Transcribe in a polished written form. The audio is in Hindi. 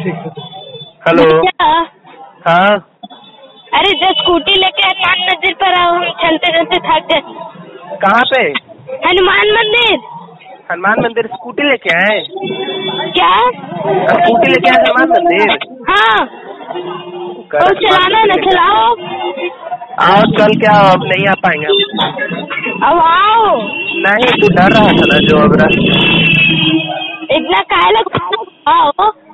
हेलो। हाँ अरे जो स्कूटी लेके हनुमान मंदिर पर आओ, हम चलते चलते थक गए। कहाँ पे? हनुमान मंदिर। हनुमान मंदिर स्कूटी लेके आए? क्या स्कूटी लेके आए हनुमान मंदिर? हाँ तो चलाना न चलाओ। आओ चल के आओ, अब नहीं आ पाएंगे हम। अब आओ। नहीं तू डर रहा था ना जो अब इतना काहे लग आओ।